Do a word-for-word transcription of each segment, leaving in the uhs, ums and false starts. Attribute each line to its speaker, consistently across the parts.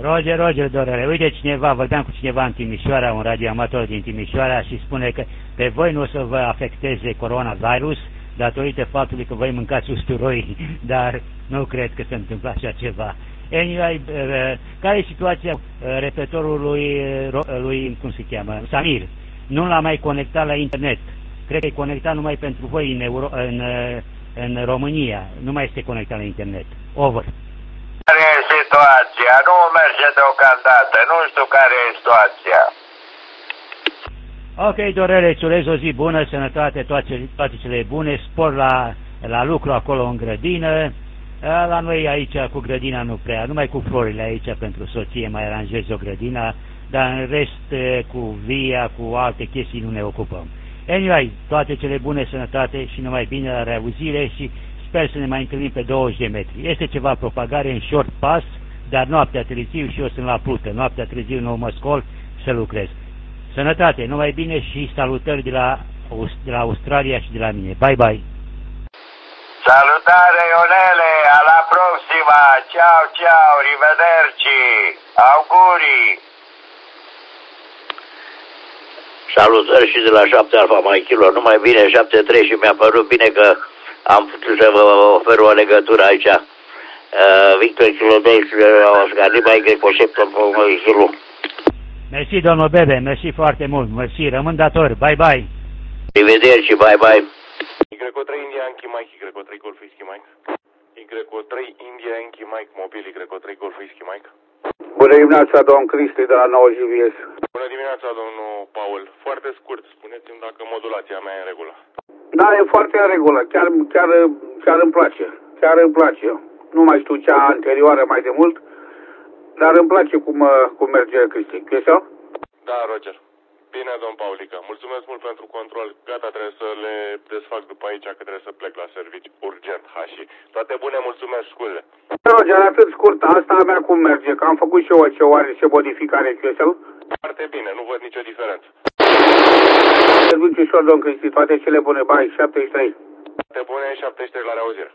Speaker 1: Roger, Roger, Dorele, uite cineva, vorbeam cu cineva în Timișoara, un radioamator din Timișoara și spune că pe voi nu o să vă afecteze coronavirus datorită faptului că voi mâncați usturoi, dar nu cred că se întâmplă așa ceva. Anyway, care e situația repetitorului lui, cum se cheamă, Samir? Nu l-a mai conectat la internet. Cred că e conectat numai pentru voi în, Euro, în, în România. Nu mai este conectat la internet. Over.
Speaker 2: Care e situația? Nu merge deocamdată. Nu știu care e situația.
Speaker 1: Ok, Dorele, îți urez o zi bună, sănătate, toate, toate cele bune, spor la, la lucru acolo în grădină. La noi aici cu grădina nu prea, numai cu florile aici pentru soție mai aranjez o grădină, dar în rest cu via, cu alte chestii nu ne ocupăm. Anyway, toate cele bune, sănătate și numai bine la reauzire și sper să ne mai întâlnim pe douăzeci de metri. Este ceva propagare în short pass, dar noaptea târziu și eu sunt la plută. Noaptea târziu nu mă scol să lucrez. Sănătate, numai bine și salutări de la, de la Australia și de la mine. Bye, bye!
Speaker 2: Salutare, Ionele! Alla prossima! Ciao, ciao! Arrivederci! Auguri!
Speaker 3: Salutări și de la șapte Alfa Mai Kilo. Numai bine, șapte trei și mi-a părut bine că am putut să vă ofer o legătură aici. Uh, Victor Kilo doi, Oscar Limai, Greco șapte Mai Kilo.
Speaker 1: Mersi, domnul Bebe, mersi foarte mult, mersi, rămân dator, bye bye!
Speaker 3: Arrivederci, bye bye!
Speaker 4: Y trei India Yankee Mike, Y trei Golf Whisky Mike. Y trei India Yankee Mike, mobil Y trei Golf Whisky Mike.
Speaker 5: Bună dimineața, domn Cristi de la nouă G V S.
Speaker 4: Bună dimineața, domnul Paul. Foarte scurt, spuneți-mi dacă modulația mea e în regulă.
Speaker 5: Da, e foarte în regulă, chiar, chiar, chiar îmi place, chiar îmi place. Nu mai știu cea anterioară mai de mult, dar îmi place cum, cum merge Cristi. Chestia?
Speaker 4: Da, Roger. Bine, domn Paulica. Mulțumesc mult pentru control. Gata, trebuie să le desfac după aici, că trebuie să plec la servici urgent, hași. Toate bune, mulțumesc, scuze.
Speaker 5: Roger, atât scurt, asta a mea cum merge, că am făcut și eu ce oare, ce modificare, Chestia?
Speaker 4: Foarte bine, nu văd nicio diferență.
Speaker 5: Serviciu ușor, domn Cristi, toate cele bune, bai, șaptezeci și trei.
Speaker 4: Toate bune, șaptezeci și trei la reauzire.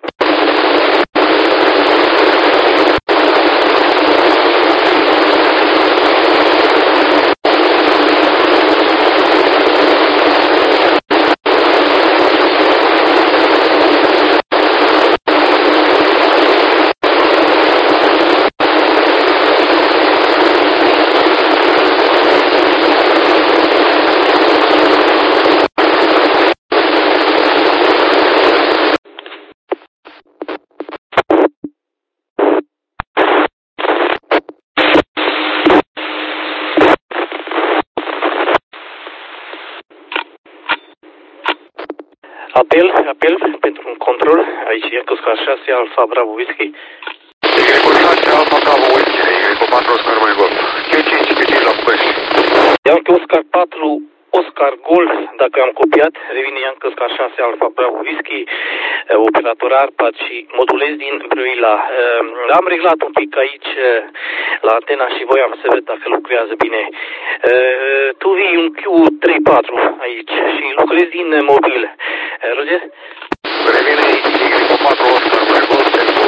Speaker 6: Apel, apel pentru un control, aici e Oscar șase, Alfa Bravo Whisky.
Speaker 4: Greco șase, Alfa Bravo Whisky, Greco patru, Oscar Mai Golf. Q cinci, Q cinci la București.
Speaker 6: Yankee Oscar patru, Oscar Golf, dacă am copiat, revine Yankee Oscar șase, Alfa Bravo Whisky, operator Arpad și modulez din Brăila. Am reglat un pic aici la antena și voiam să văd dacă lucrează bine. Tu vii un Q trei patru aici și lucrezi din mobil. Roger?
Speaker 4: Revine Greco patru, Oscar Mai Golf pentru...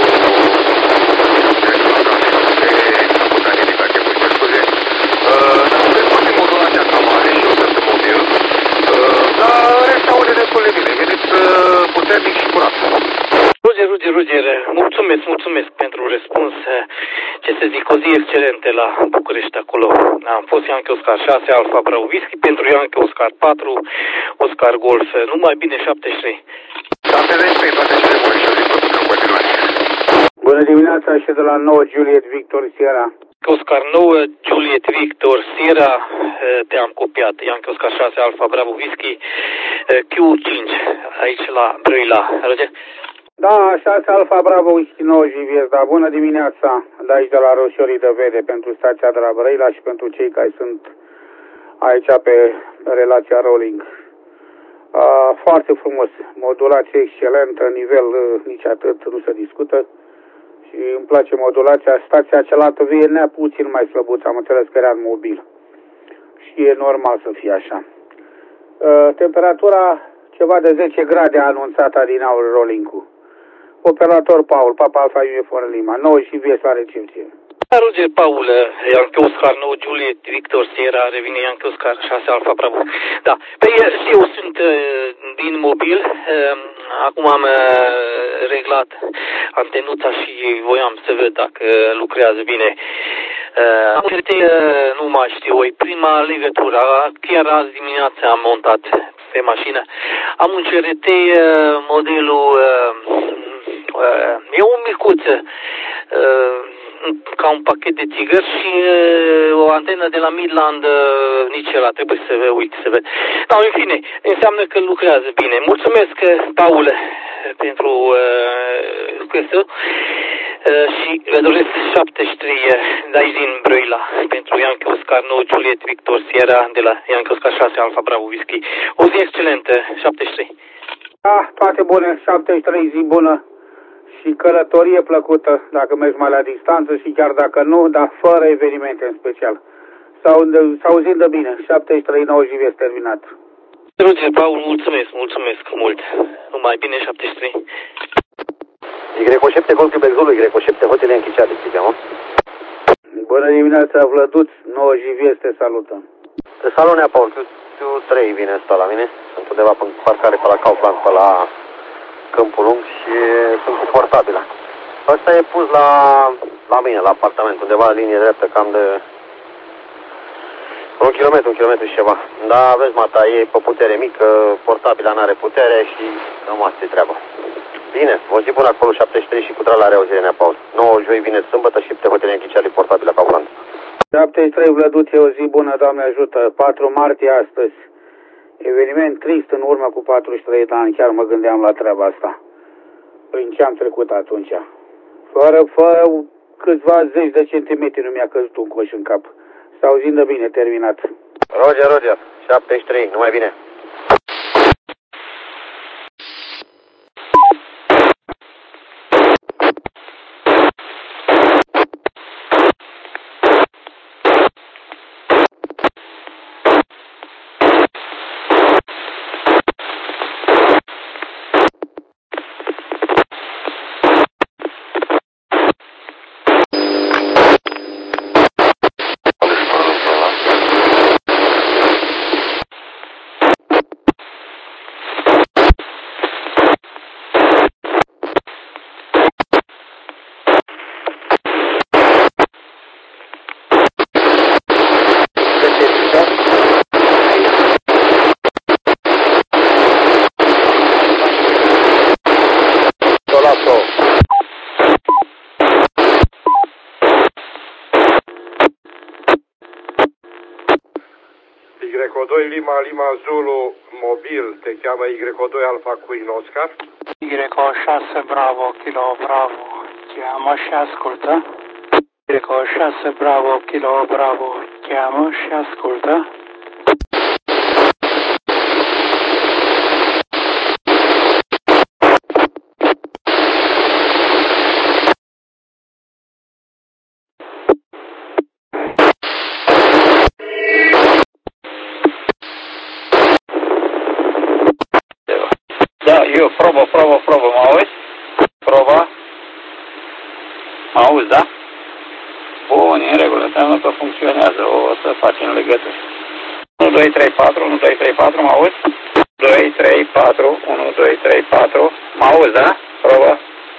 Speaker 4: Puternic și curat.
Speaker 6: Roger, Roger, Roger, mulțumesc, mulțumesc pentru răspuns. Ce să zic, o zi excelentă la București acolo. Am fost Yankee Oscar șase, Alfa Bravo Whisky pentru Yankee Oscar patru, Oscar Golf. Numai bine, șaptezeci și trei.
Speaker 4: șaptezeci și trei, toate cele bune și o zi plăcută în continuare.
Speaker 5: Bună dimineața și de la nouă Juliet Victor Sierra.
Speaker 6: Oscar nouă, Juliet Victor Sierra, te-am copiat, Yankee Oscar șase, Alfa Bravo Whisky, Q cinci, aici la Brăila. Roger?
Speaker 5: Da, șase Alfa Bravo Whisky nouă G V S, da, bună dimineața, de aici de la Roșiorii de Vede, pentru stația de la Brăila și pentru cei care sunt aici pe relația rolling. Uh, foarte frumos, modulație excelentă, nivel uh, nici atât, nu se discută. Și îmi place modulația. Stația cealaltă vie nea puțin mai slăbuță, am înțeles că era în mobil. Și e normal să fie așa. Uh, temperatura ceva de zece grade a anunțat adinaur rolling-ul. Operator Paul, Papa Alfa Uniform Lima, nouă și V S la recepție.
Speaker 6: Roger Paul, Yankee Oscar nouă, Juliet, Victor Sierra, revine Yankee Oscar șase Alfa Bravo. Da, păi și eu sunt din mobil, acum am reglat antenuța și voiam să văd dacă lucrează bine. Am nu mai știu, e prima legătură, chiar azi dimineața am montat pe mașină. Am un C R T modelul, e o micuță, ca un pachet de țigări și uh, o antenă de la Midland, uh, nici ăla, trebuie să vă uit, să văd. Da, în fine, înseamnă că lucrează bine. Mulțumesc, Paul, pentru uh, questul uh, și vă doresc șaptezeci și trei de aici din Brăila pentru Yankee Oscar nouă, Juliet, Victor Sierra de la Yankee Oscar șase Alfa Bravo Whisky. O zi excelentă, șaptezeci și trei.
Speaker 5: Da, toate bune, șaptezeci și trei, zi bună. Și călătorie plăcută, dacă mergi mai la distanță și chiar dacă nu, dar fără evenimente în special. S-auzim de bine, șaptezeci și trei, nouă J V este terminat.
Speaker 6: Roger Paul, mulțumesc, mulțumesc mult. Numai bine, șaptezeci și trei.
Speaker 7: Y șapte Golf Quebec Zulu, Y șapte Hotel Enchiciate, țigăm.
Speaker 5: Bună dimineața, Vlăduț, nouă J V este salută.
Speaker 7: Salonea Paul, Q trei vine asta la mine. Sunt undeva pe parcare pe la Kaufland, pe la Câmpul Lung și sunt cu portabilă. Ăsta e pus la, la mine, la apartament, undeva la linie dreaptă, cam de un kilometru, un kilometru și ceva. Dar vezi, mata, e pe putere mică, portabila n-are putere și nu asta e treaba. Bine, o zi bună acolo, șaptezeci și trei și cu tralarea o zi, Paul. nouă joi, vine sâmbătă și pe hotele închiciate portabila Kaufland.
Speaker 5: șaptezeci și trei, Vlăduț, e o zi bună, Doamne ajută, patru martie astăzi. Eveniment trist în urmă cu patruzeci și trei de ani, chiar mă gândeam la treaba asta. Prin ce am trecut atunci. Fără, fără câțiva zeci de centimetri nu mi-a căzut un coș în cap. S-auzim de bine, terminat.
Speaker 7: Roger, Roger, șaptezeci și trei, numai bine.
Speaker 8: Y doi Lima Lima Zulu mobil, te cheamă Y doi Alfa Queen Oscar.
Speaker 9: Y șase Bravo Kilo Bravo, cheamă și ascultă. Y șase Bravo Kilo Bravo, cheamă și ascultă.
Speaker 10: Da, eu, probă, probă, probă, mă auzi? Probă? Mă auzi, da? Bun, în regulă, înseamnă că funcționează, o să facem legături. unu, doi, trei, patru, unu, doi, trei, patru, mă auzi? doi, trei, patru, unu, doi, trei, patru, mă auzi, da? Probă?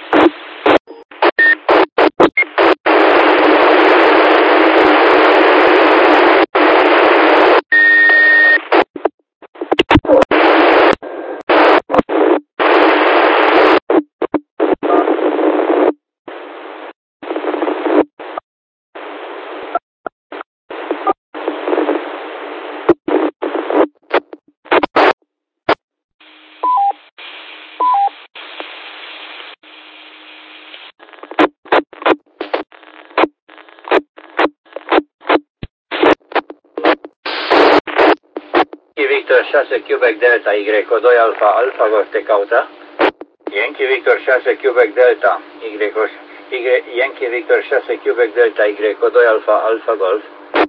Speaker 3: Victor șase Quebec Delta, Y doi Alfa Alfa Golf te caută. Yankee Victor șase Quebec Delta, Y, y Yankee Victor șase Quebec Delta, Y doi Alfa Alfa Golf.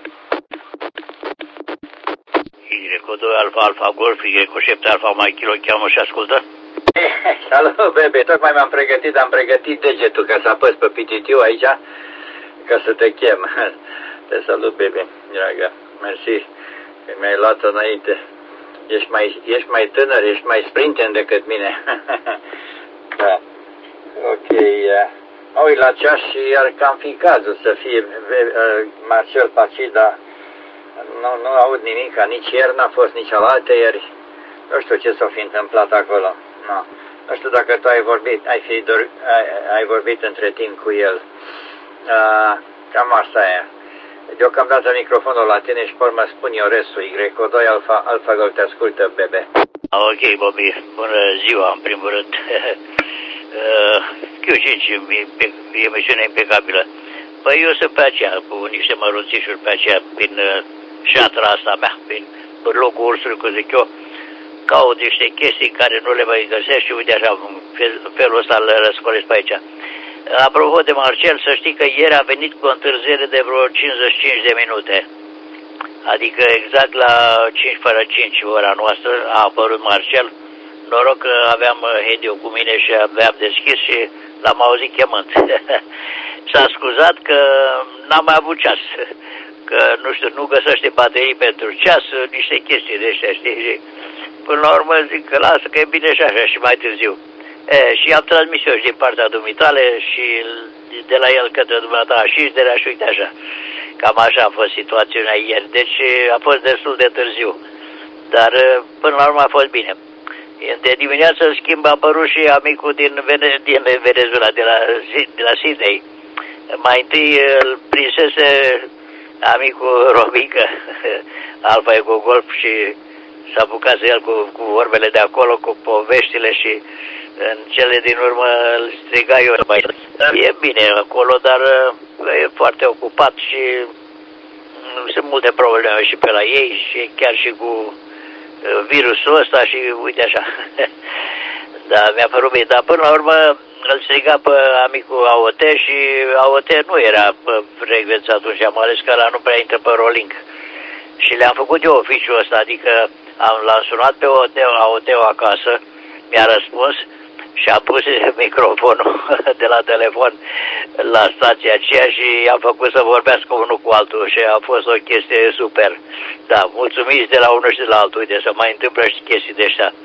Speaker 11: Y doi Alfa Alfa Golf, Y șapte Alfa Mike Kilo, cheamă și ascultă.
Speaker 3: Salut, bebe, tocmai m-am pregătit, am pregătit degetul ca să apăs pe P T T-ul aici.
Speaker 10: ca să te chem. Te salut, bebe, dragă. Mersi că mi-ai luat înainte. Ești mai, ești mai tânăr, ești mai sprinten decât mine. Da. Ok. Mă uit la ceas și ar cam fi cazul să fie uh, Marcel Paci, dar nu, nu aud nimic, nici ieri n-a fost, nici alaltă ieri. Nu știu ce s-a fi întâmplat acolo. No. Nu știu dacă tu ai vorbit, ai, fi dor, ai, ai vorbit între timp cu el. Uh, cam asta e. Deocamdată microfonul la tine și pe urmă spun eu restul. Y doi Alfa, Alfa Golf, te ascultă, bebe.
Speaker 11: Ok, Bobby. Bună ziua, în primul rând. Q cinci, emisiune impecabilă. Păi eu sunt pe aceea, cu niște mărunțișuri pe aceea, prin șatra asta mea, prin locul ursului, cum zic eu, caut niște chestii care nu le mai găsesc și uite așa, în felul ăsta le răscolesc pe aici. Apropo de Marcel, să știi că ieri a venit cu o întârziere de vreo cincizeci și cinci de minute. Adică exact la cinci fără cinci ora noastră a apărut Marcel. Noroc că aveam Hediu cu mine și aveam deschis și l-am auzit chemând. S-a scuzat că n-am mai avut ceas. Că, nu știu, nu găsește baterii pentru ceas, niște chestii de astea, știi? Și până la urmă zic că lasă că e bine și așa și mai târziu. E, și am transmis eu și din partea dumitale și de la el către dumneata și de la și uite așa. Cam așa a fost situația ieri. Deci a fost destul de târziu. Dar până la urmă a fost bine. De dimineață, în schimb, a apărut și amicul din, Vene din Venezuela, de la, de la Sydney. Mai întâi îl prinsese amicul Romică, Alfa Eco Golf, și s-a apucat el cu, cu vorbele de acolo, cu poveștile și în cele din urmă îl striga eu. E bine acolo, dar e foarte ocupat și sunt multe probleme și pe la ei și chiar și cu virusul ăsta și uite așa. Da, mi-a părut bine, dar până la urmă îl striga pe amicul A O T și A O T nu era frecvență atunci, am ales că ăla nu prea intră pe Rolling. Și le-am făcut eu oficiul ăsta, adică am, l-am sunat pe A O T-ul acasă, mi-a răspuns și a pus microfonul de la telefon la stația aceea și am făcut să vorbească unul cu altul și a fost o chestie super. Da, mulțumiți de la unul și de la altul, uite, să mai întâmplă și chestii de ăștia.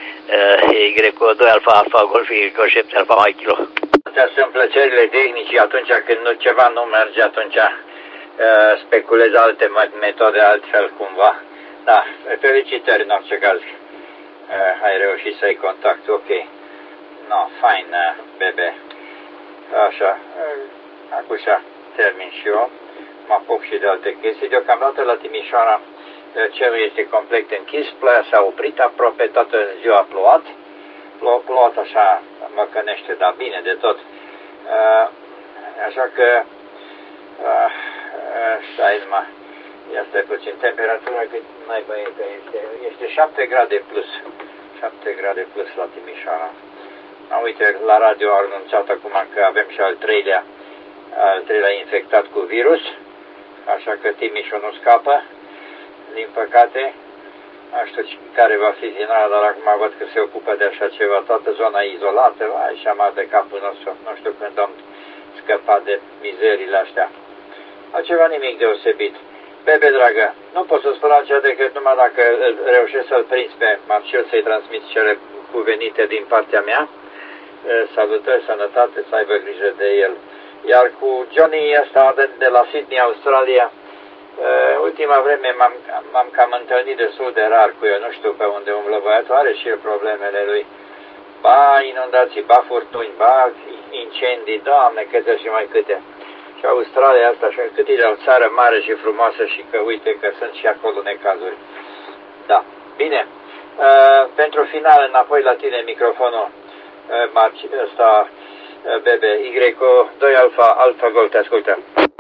Speaker 11: Y doi Alfa, Alfa Golf, Y șapte Alfa Mai Kilo.
Speaker 10: Astea sunt plăcerile tehnice, atunci când nu, ceva nu merge, atunci uh, speculezi alte metode, altfel cumva. Da, felicitări în orice caz. Uh, ai reușit să-i contact, ok. No, fain, uh, bebe. Așa, uh, acum termin și eu. Mă apuc și de alte chestii. Deocamdată la Timișoara cerul este complet închis, ploaia s-a oprit, aproape toată ziua a plouat. Plouat așa, măcănește, dar bine de tot. Uh, așa că, uh, stai numai, ia stai puțin, temperatura cât mai băietă este, este șapte grade plus, șapte grade plus la Timișoara. A, uite, la radio a anunțat acum că avem și al treilea, al treilea infectat cu virus, așa că Timișul nu scapă, din păcate. Nu știu care va fi finala, dar acum văd că se ocupă de așa ceva, toată zona izolată, așa mai de capul nostru, nu știu când am scăpat de mizerile astea. Altceva nimic deosebit. Bebe, dragă, nu pot să spun altceva decât numai dacă reușesc să-l prinzi pe Marcel, să-i transmiți cele cuvenite din partea mea. Salutări, sănătate, să aibă grijă de el. Iar cu Johnny ăsta de, de la Sydney, Australia, Uh, ultima vreme m-am cam întâlnit destul de rar cu el, nu știu pe unde umblă băiatul, are și el problemele lui. Ba inundații, ba furtuni, ba incendii, Doamne, câte și mai câte. Și Australia asta, și cât e de o țară mare și frumoasă și că uite că sunt și acolo necazuri. Da, bine. Uh, pentru final, înapoi la tine microfonul, uh, Marci, ăsta, uh, bebe, Y doi Alfa, Alfa Golf, te ascultă.